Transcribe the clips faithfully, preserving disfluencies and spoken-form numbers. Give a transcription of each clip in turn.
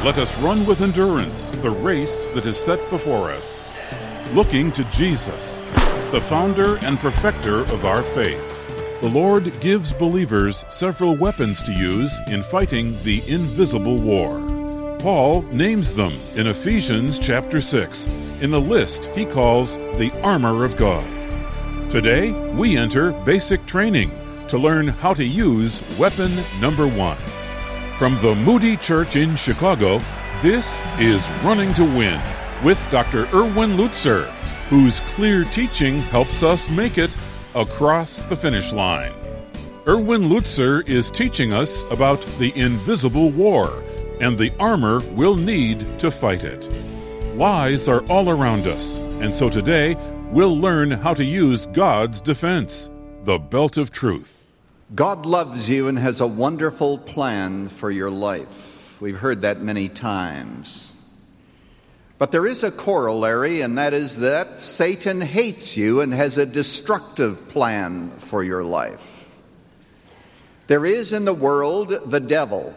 let us run with endurance the race that is set before us, looking to Jesus, the founder and perfecter of our faith. The Lord gives believers several weapons to use in fighting the invisible war. Paul names them in Ephesians chapter six, in a list he calls the armor of God. Today, we enter basic training to learn how to use weapon number one. From the Moody Church in Chicago, this is Running to Win with Doctor Erwin Lutzer, whose clear teaching helps us make it across the finish line. Erwin Lutzer is teaching us about the invisible war and the armor we'll need to fight it. Lies are all around us, and so today we'll learn how to use God's defense, the belt of truth. God loves you and has a wonderful plan for your life. We've heard that many times. But there is a corollary, and that is that Satan hates you and has a destructive plan for your life. There is in the world the devil.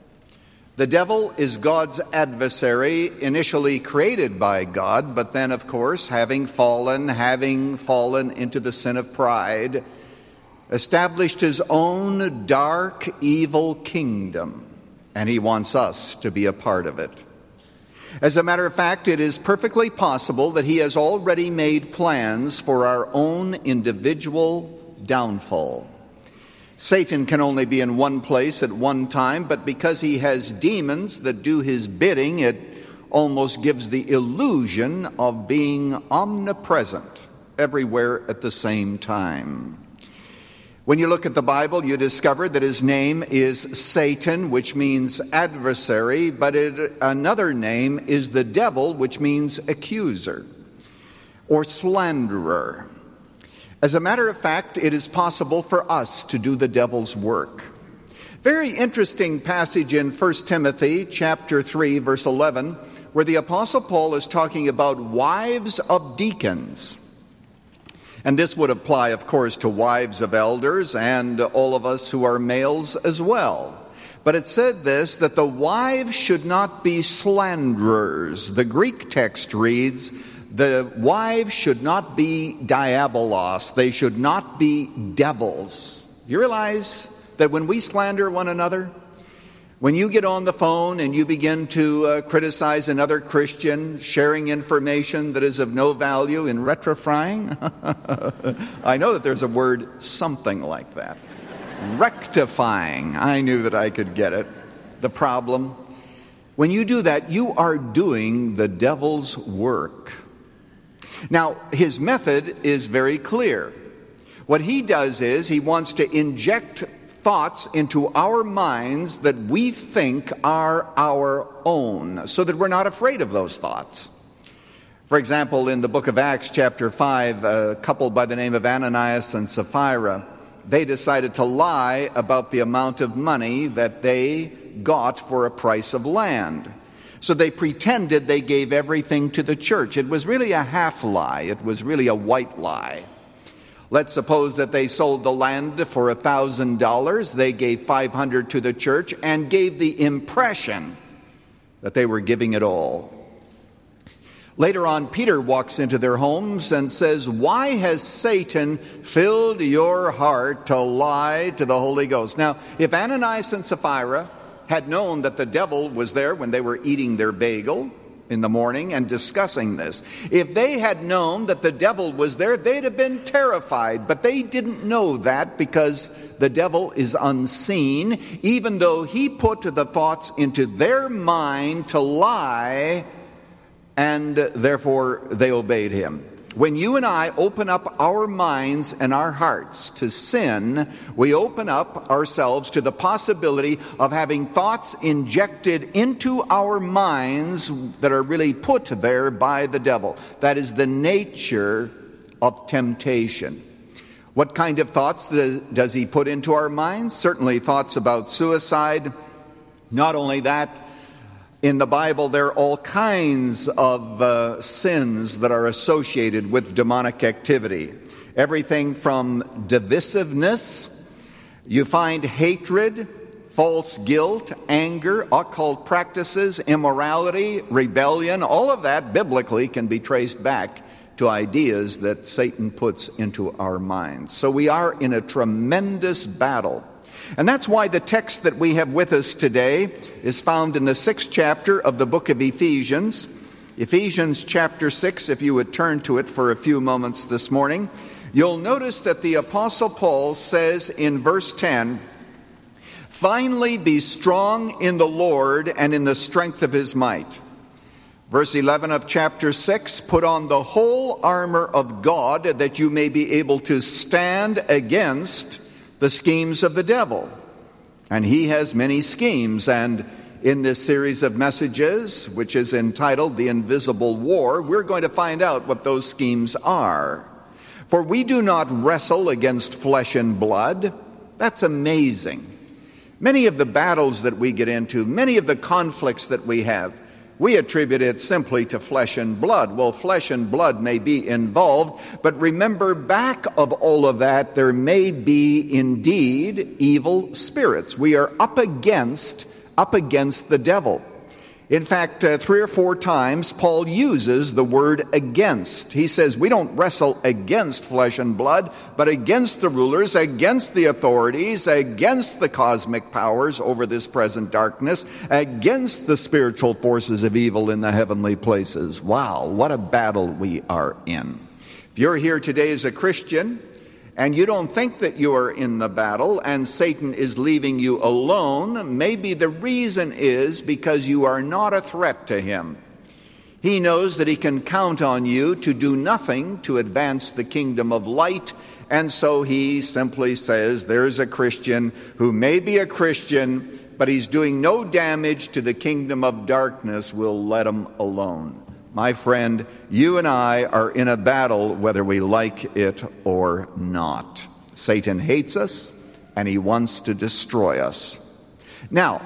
The devil is God's adversary, initially created by God, but then, of course, having fallen, having fallen into the sin of pride, established his own dark, evil kingdom, and he wants us to be a part of it. As a matter of fact, it is perfectly possible that he has already made plans for our own individual downfall. Satan can only be in one place at one time, but because he has demons that do his bidding, it almost gives the illusion of being omnipresent everywhere at the same time. When you look at the Bible, you discover that his name is Satan, which means adversary, but it, another name is the devil, which means accuser or slanderer. As a matter of fact, it is possible for us to do the devil's work. Very interesting passage in First Timothy chapter three, verse eleven, where the Apostle Paul is talking about wives of deacons. And this would apply, of course, to wives of elders and all of us who are males as well. But it said this, that the wives should not be slanderers. The Greek text reads, the wives should not be diabolos. They should not be devils. You realize that when we slander one another, when you get on the phone and you begin to uh, criticize another Christian, sharing information that is of no value in retrifying, I know that there's a word something like that. Rectifying. I knew that I could get it. The problem. When you do that, you are doing the devil's work. Now, his method is very clear. What he does is he wants to inject thoughts into our minds that we think are our own, so that we're not afraid of those thoughts. For example, in the book of Acts chapter five, a couple by the name of Ananias and Sapphira, they decided to lie about the amount of money that they got for a price of land. So they pretended they gave everything to the church. It was really a half lie. It was really a white lie. Let's suppose that they sold the land for one thousand dollars. They gave five hundred dollars to the church and gave the impression that they were giving it all. Later on, Peter walks into their homes and says, "Why has Satan filled your heart to lie to the Holy Ghost?" Now, if Ananias and Sapphira had known that the devil was there when they were eating their bagel in the morning and discussing this, if they had known that the devil was there, they'd have been terrified. But they didn't know that because the devil is unseen, even though he put the thoughts into their mind to lie, and therefore they obeyed him. When you and I open up our minds and our hearts to sin, we open up ourselves to the possibility of having thoughts injected into our minds that are really put there by the devil. That is the nature of temptation. What kind of thoughts does he put into our minds? Certainly thoughts about suicide. Not only that, in the Bible, there are all kinds of uh, sins that are associated with demonic activity. Everything from divisiveness, you find hatred, false guilt, anger, occult practices, immorality, rebellion, all of that biblically can be traced back to ideas that Satan puts into our minds. So we are in a tremendous battle. And that's why the text that we have with us today is found in the sixth chapter of the book of Ephesians. Ephesians chapter six, if you would turn to it for a few moments this morning, you'll notice that the Apostle Paul says in verse ten, "Finally be strong in the Lord and in the strength of his might." Verse eleven of chapter six, "Put on the whole armor of God that you may be able to stand against the schemes of the devil." And he has many schemes, and in this series of messages, which is entitled The Invisible War, we're going to find out what those schemes are. "For we do not wrestle against flesh and blood." That's amazing. Many of the battles that we get into, many of the conflicts that we have, we attribute it simply to flesh and blood. Well, flesh and blood may be involved, but remember, back of all of that, there may be indeed evil spirits. We are up against, up against the devil. In fact, uh, three or four times, Paul uses the word against. He says we don't wrestle against flesh and blood, but against the rulers, against the authorities, against the cosmic powers over this present darkness, against the spiritual forces of evil in the heavenly places. Wow, what a battle we are in. If you're here today as a Christian, and you don't think that you are in the battle and Satan is leaving you alone, maybe the reason is because you are not a threat to him. He knows that he can count on you to do nothing to advance the kingdom of light, and so he simply says, there's a Christian who may be a Christian, but he's doing no damage to the kingdom of darkness. We'll let him alone. My friend, you and I are in a battle whether we like it or not. Satan hates us, and he wants to destroy us. Now,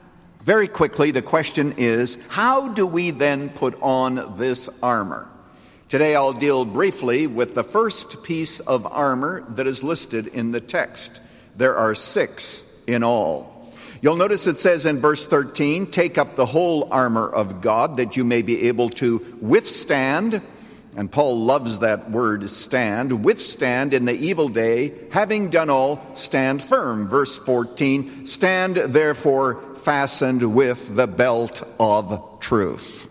very quickly, the question is, how do we then put on this armor? Today I'll deal briefly with the first piece of armor that is listed in the text. There are six in all. You'll notice it says in verse thirteen, "Take up the whole armor of God that you may be able to withstand," and Paul loves that word, stand, "withstand in the evil day, having done all, stand firm." Verse fourteen, "Stand therefore fastened with the belt of truth."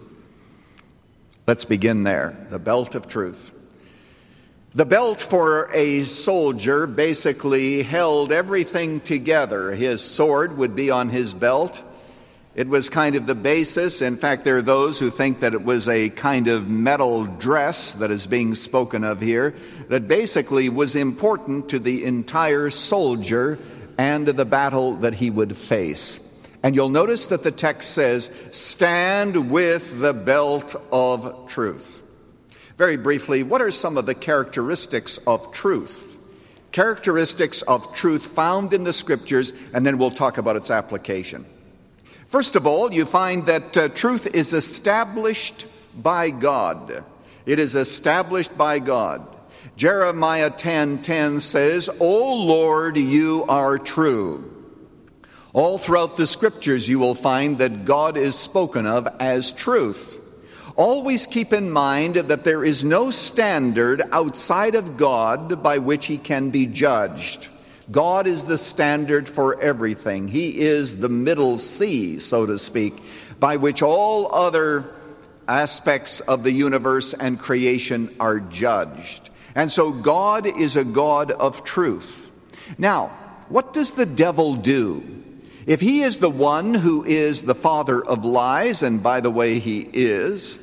Let's begin there, the belt of truth. The belt for a soldier basically held everything together. His sword would be on his belt. It was kind of the basis. In fact, there are those who think that it was a kind of metal dress that is being spoken of here, that basically was important to the entire soldier and the battle that he would face. And you'll notice that the text says, "Stand with the belt of truth." Very briefly, what are some of the characteristics of truth? Characteristics of truth found in the Scriptures, and then we'll talk about its application. First of all, you find that uh, truth is established by God. It is established by God. Jeremiah ten ten says, "O Lord, you are true." All throughout the Scriptures you will find that God is spoken of as truth. Always keep in mind that there is no standard outside of God by which he can be judged. God is the standard for everything. He is the middle sea, so to speak, by which all other aspects of the universe and creation are judged. And so God is a God of truth. Now, what does the devil do? If he is the one who is the father of lies, and by the way, he is.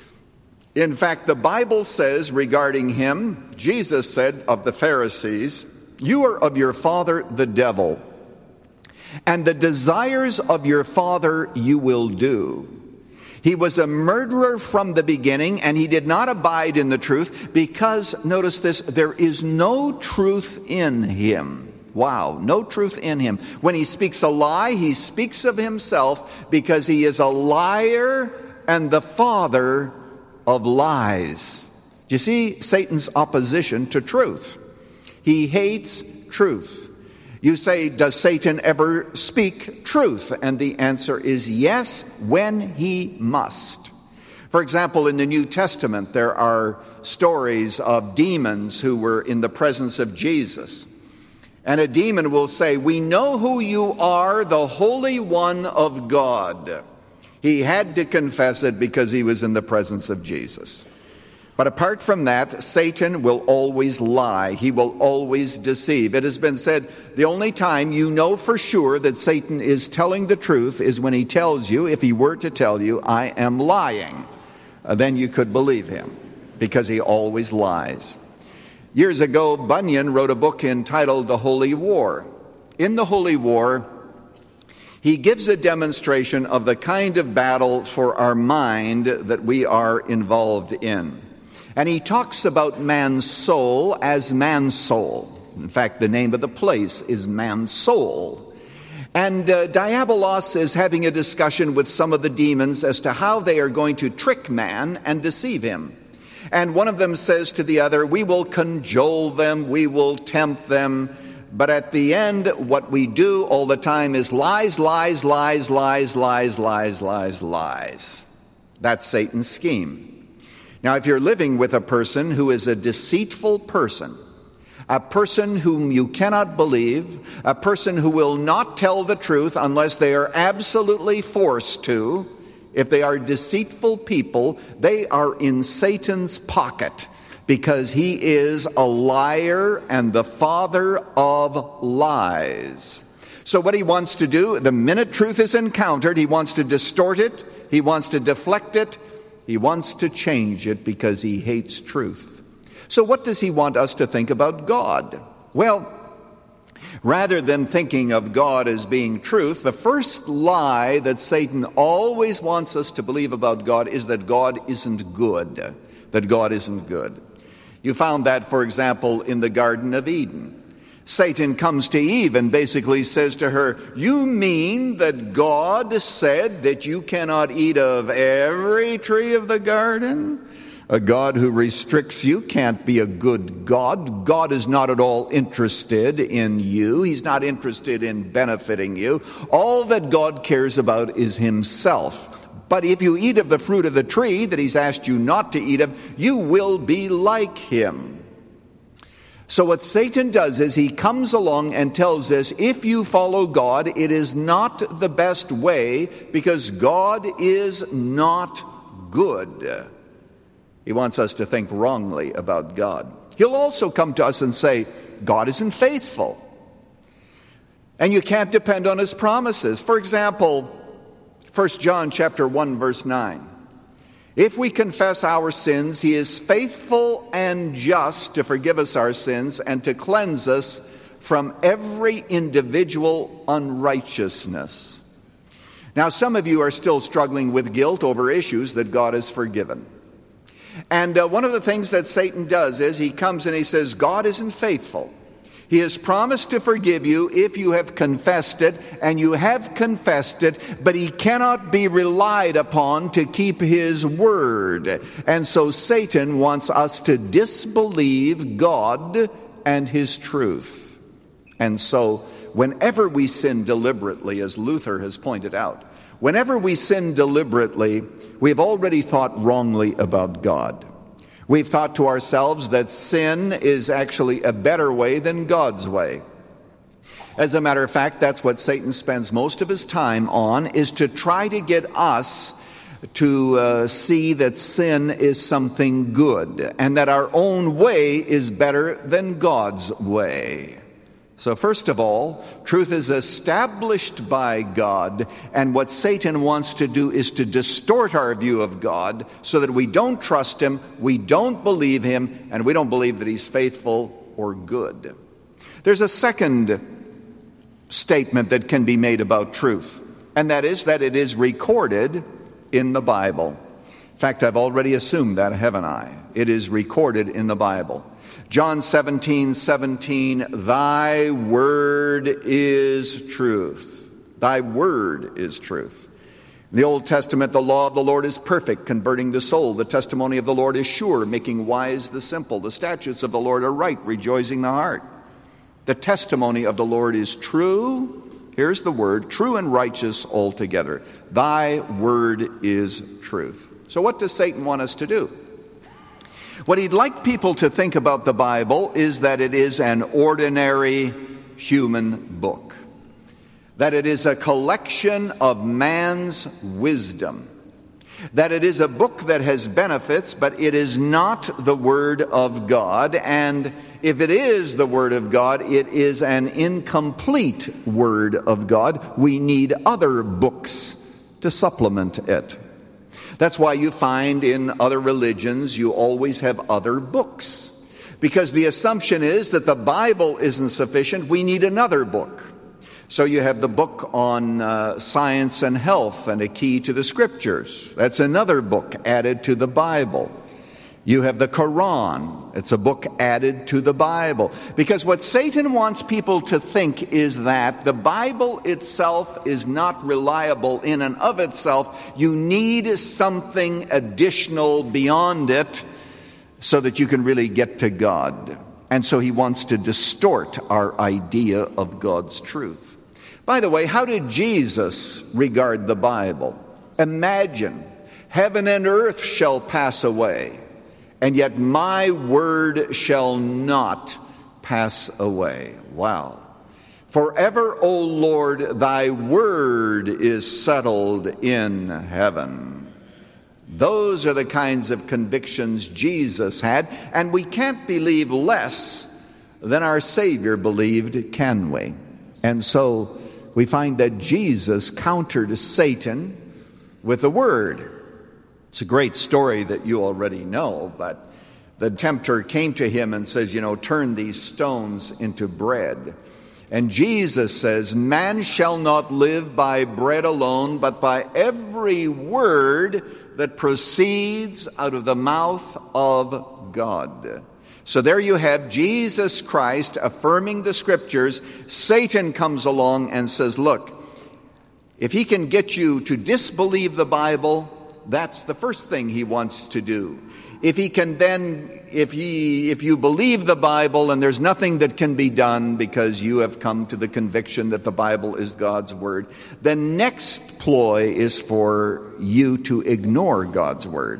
In fact, the Bible says regarding him, Jesus said of the Pharisees, "You are of your father the devil, and the desires of your father you will do." He was a murderer from the beginning, and he did not abide in the truth because, notice this, there is no truth in him. Wow, no truth in him. When he speaks a lie, he speaks of himself because he is a liar and the father of lies. Do you see Satan's opposition to truth? He hates truth. You say, does Satan ever speak truth? And the answer is yes, when he must. For example, in the New Testament, there are stories of demons who were in the presence of Jesus. And a demon will say, we know who you are, the Holy One of God. He had to confess it because he was in the presence of Jesus. But apart from that, Satan will always lie. He will always deceive. It has been said, the only time you know for sure that Satan is telling the truth is when he tells you, if he were to tell you, I am lying. Uh, then you could believe him, because he always lies. Years ago, Bunyan wrote a book entitled The Holy War. In The Holy War, he gives a demonstration of the kind of battle for our mind that we are involved in. And he talks about man's soul as man's soul. In fact, the name of the place is man's soul. And uh, Diabolos is having a discussion with some of the demons as to how they are going to trick man and deceive him. And one of them says to the other, we will cajole them, we will tempt them, but at the end, what we do all the time is lies, lies, lies, lies, lies, lies, lies, lies. That's Satan's scheme. Now, if you're living with a person who is a deceitful person, a person whom you cannot believe, a person who will not tell the truth unless they are absolutely forced to, if they are deceitful people, they are in Satan's pocket, because he is a liar and the father of lies. So what he wants to do, the minute truth is encountered, he wants to distort it, he wants to deflect it, he wants to change it because he hates truth. So what does he want us to think about God? Well, rather than thinking of God as being truth, the first lie that Satan always wants us to believe about God is that God isn't good. That God isn't good. You found that, for example, in the Garden of Eden. Satan comes to Eve and basically says to her, you mean that God said that you cannot eat of every tree of the garden? A God who restricts you can't be a good God. God is not at all interested in you. He's not interested in benefiting you. All that God cares about is himself. But if you eat of the fruit of the tree that he's asked you not to eat of, you will be like him. So what Satan does is he comes along and tells us, if you follow God, it is not the best way because God is not good. He wants us to think wrongly about God. He'll also come to us and say, God isn't faithful. And you can't depend on his promises. For example, First John chapter one, verse nine. If we confess our sins, he is faithful and just to forgive us our sins and to cleanse us from every individual unrighteousness. Now, some of you are still struggling with guilt over issues that God has forgiven. And uh, one of the things that Satan does is he comes and he says, God isn't faithful. He has promised to forgive you if you have confessed it, and you have confessed it, but he cannot be relied upon to keep his word. And so Satan wants us to disbelieve God and his truth. And so whenever we sin deliberately, as Luther has pointed out, whenever we sin deliberately, we've already thought wrongly about God. We've thought to ourselves that sin is actually a better way than God's way. As a matter of fact, that's what Satan spends most of his time on, is to try to get us to uh, see that sin is something good and that our own way is better than God's way. So first of all, truth is established by God, and what Satan wants to do is to distort our view of God so that we don't trust him, we don't believe him, and we don't believe that he's faithful or good. There's a second statement that can be made about truth, and that is that it is recorded in the Bible. In fact, I've already assumed that, haven't I? It is recorded in the Bible. John seventeen, seventeen, thy word is truth. Thy word is truth. In the Old Testament, the law of the Lord is perfect, converting the soul. The testimony of the Lord is sure, making wise the simple. The statutes of the Lord are right, rejoicing the heart. The testimony of the Lord is true. Here's the word, true and righteous altogether. Thy word is truth. So what does Satan want us to do? What he'd like people to think about the Bible is that it is an ordinary human book, that it is a collection of man's wisdom, that it is a book that has benefits, but it is not the Word of God, and if it is the Word of God, it is an incomplete Word of God. We need other books to supplement it. That's why you find in other religions you always have other books, because the assumption is that the Bible isn't sufficient, we need another book. So you have the book on uh, science and health and a key to the Scriptures. That's another book added to the Bible. You have the Quran. It's a book added to the Bible. Because what Satan wants people to think is that the Bible itself is not reliable in and of itself. You need something additional beyond it so that you can really get to God. And so he wants to distort our idea of God's truth. By the way, how did Jesus regard the Bible? Imagine, heaven and earth shall pass away, and yet my word shall not pass away. Wow. Forever, O Lord, thy word is settled in heaven. Those are the kinds of convictions Jesus had, and we can't believe less than our Savior believed, can we? And so we find that Jesus countered Satan with the Word. It's a great story that you already know, but the tempter came to him and says, you know, turn these stones into bread. And Jesus says, man shall not live by bread alone, but by every word that proceeds out of the mouth of God. So there you have Jesus Christ affirming the Scriptures. Satan comes along and says, look, if he can get you to disbelieve the Bible, that's the first thing he wants to do. If he can then, if he, if you believe the Bible and there's nothing that can be done because you have come to the conviction that the Bible is God's Word, the next ploy is for you to ignore God's Word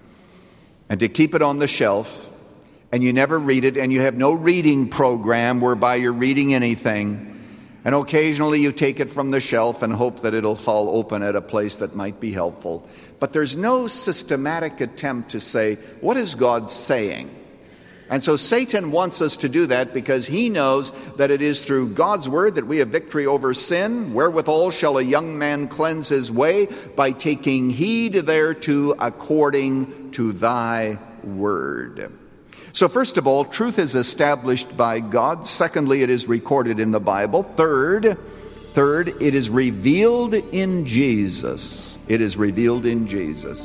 and to keep it on the shelf, and you never read it, and you have no reading program whereby you're reading anything, and occasionally you take it from the shelf and hope that it'll fall open at a place that might be helpful. But there's no systematic attempt to say, what is God saying? And so Satan wants us to do that because he knows that it is through God's word that we have victory over sin. Wherewithal shall a young man cleanse his way? By taking heed thereto according to thy word. So first of all, truth is established by God. Secondly, it is recorded in the Bible. Third, third, it is revealed in Jesus. It is revealed in Jesus.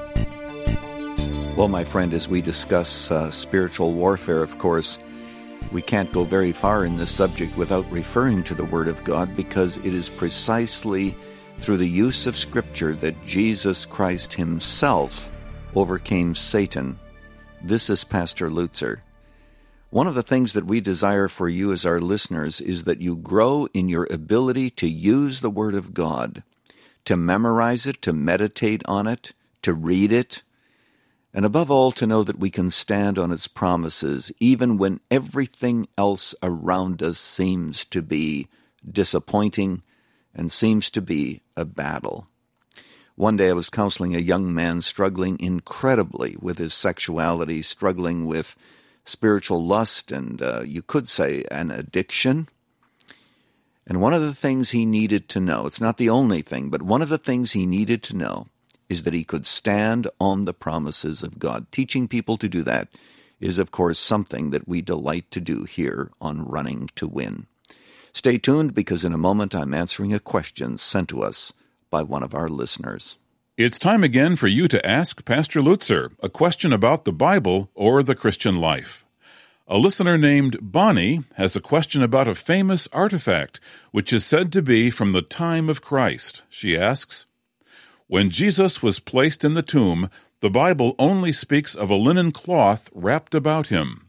Well, my friend, as we discuss uh, spiritual warfare, of course, we can't go very far in this subject without referring to the Word of God, because it is precisely through the use of Scripture that Jesus Christ himself overcame Satan. This is Pastor Lutzer. One of the things that we desire for you as our listeners is that you grow in your ability to use the Word of God, to memorize it, to meditate on it, to read it, and above all, to know that we can stand on its promises even when everything else around us seems to be disappointing and seems to be a battle. One day I was counseling a young man struggling incredibly with his sexuality, struggling with spiritual lust, and uh, you could say an addiction. And one of the things he needed to know, it's not the only thing, but one of the things he needed to know is that he could stand on the promises of God. Teaching people to do that is, of course, something that we delight to do here on Running to Win. Stay tuned, because in a moment I'm answering a question sent to us by one of our listeners. It's time again for you to ask Pastor Lutzer a question about the Bible or the Christian life. A listener named Bonnie has a question about a famous artifact, which is said to be from the time of Christ. She asks, when Jesus was placed in the tomb, the Bible only speaks of a linen cloth wrapped about him.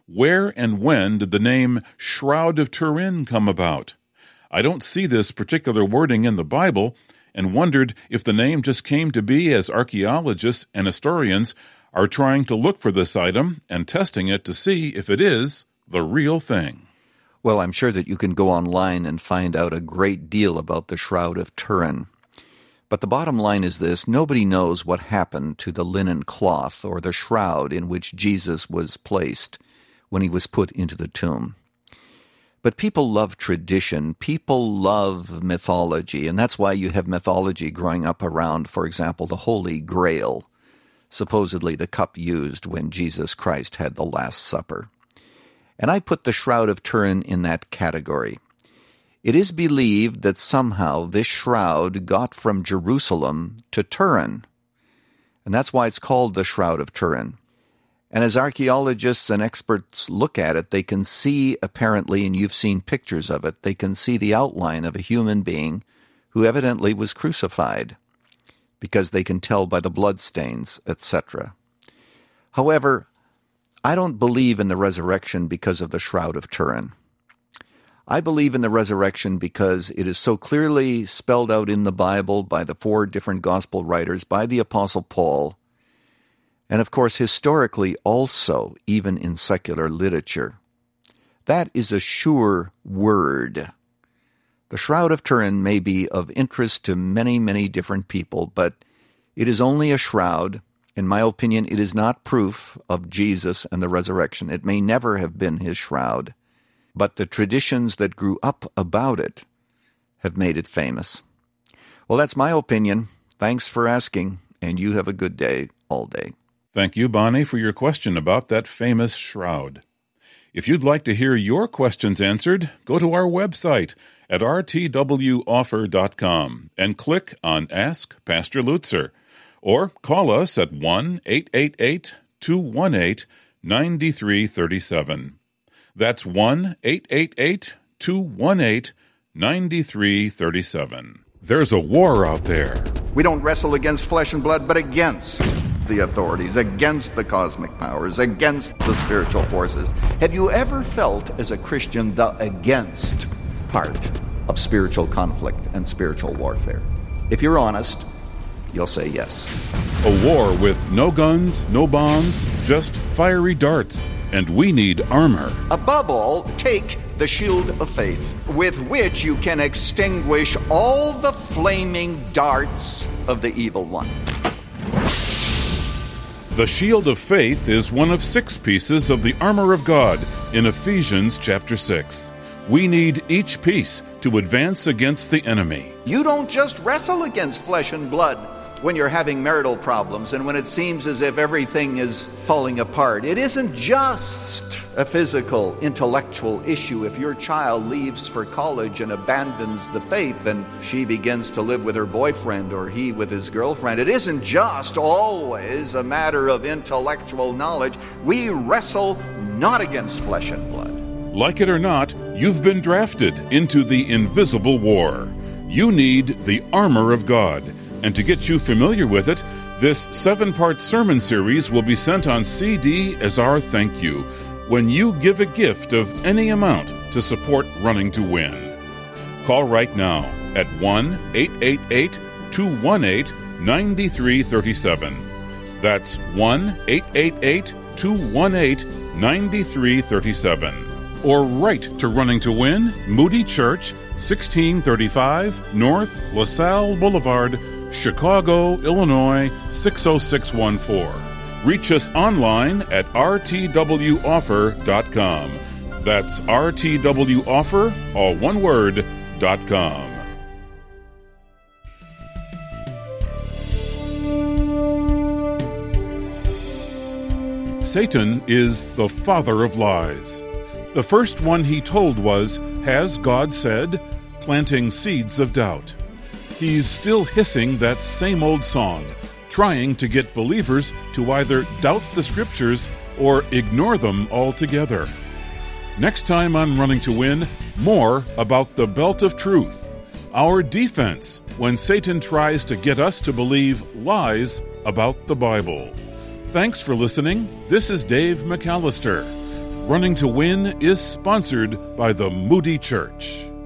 where and when did the name Shroud of Turin come about? I don't see this particular wording in the Bible, and wondered if the name just came to be as archaeologists and historians are trying to look for this item and testing it to see if it is the real thing. Well, I'm sure that you can go online and find out a great deal about the Shroud of Turin. But the bottom line is this: nobody knows what happened to the linen cloth or the shroud in which Jesus was placed when he was put into the tomb. But people love tradition, people love mythology, and that's why you have mythology growing up around, for example, the Holy Grail, supposedly the cup used when Jesus Christ had the Last Supper. And I put the Shroud of Turin in that category. It is believed that somehow this shroud got from Jerusalem to Turin, and that's why it's called the Shroud of Turin. And as archaeologists and experts look at it, they can see, apparently, and you've seen pictures of it, they can see the outline of a human being who evidently was crucified, because they can tell by the bloodstains, et cetera. However, I don't believe in the resurrection because of the Shroud of Turin. I believe in the resurrection because it is so clearly spelled out in the Bible by the four different gospel writers, by the Apostle Paul, and of course historically also, even in secular literature. That is a sure word. The Shroud of Turin may be of interest to many, many different people, but it is only a shroud. In my opinion, it is not proof of Jesus and the resurrection. It may never have been his shroud, but the traditions that grew up about it have made it famous. Well, that's my opinion. Thanks for asking, and you have a good day all day. Thank you, Bonnie, for your question about that famous shroud. If you'd like to hear your questions answered, go to our website at r t w offer dot com and click on Ask Pastor Lutzer, or call us at one eight eight eight, two one eight, nine three three seven. That's one eight eight eight, two one eight, nine three three seven. There's a war out there. We don't wrestle against flesh and blood, but against the authorities, against the cosmic powers, against the spiritual forces. Have you ever felt as a Christian the against part of spiritual conflict and spiritual warfare? If you're honest, you'll say yes. A war with no guns, no bombs, just fiery darts, and we need armor. Above all, take the shield of faith, with which you can extinguish all the flaming darts of the evil one. The shield of faith is one of six pieces of the armor of God in Ephesians chapter six. We need each piece to advance against the enemy. You don't just wrestle against flesh and blood when you're having marital problems and when it seems as if everything is falling apart. It isn't just a physical, intellectual issue. If your child leaves for college and abandons the faith and she begins to live with her boyfriend or he with his girlfriend, it isn't just always a matter of intellectual knowledge. We wrestle not against flesh and blood. Like it or not, you've been drafted into the invisible war. You need the armor of God. And to get you familiar with it, this seven-part sermon series will be sent on C D as our thank you when you give a gift of any amount to support Running to Win. Call right now at one eight eight eight, two one eight, nine three three seven. That's one eight eight eight, two one eight, nine three three seven. Or write to Running to Win, Moody Church, sixteen thirty-five North LaSalle Boulevard, Chicago, Illinois, six oh six one four. Reach us online at r t w offer dot com. That's r t w offer, all one word, dot com. Satan is the father of lies. The first one he told was, "Has God said?" planting seeds of doubt. He's still hissing that same old song, trying to get believers to either doubt the Scriptures or ignore them altogether. Next time on Running to Win, more about the belt of truth, our defense when Satan tries to get us to believe lies about the Bible. Thanks for listening. This is Dave McAllister. Running to Win is sponsored by the Moody Church.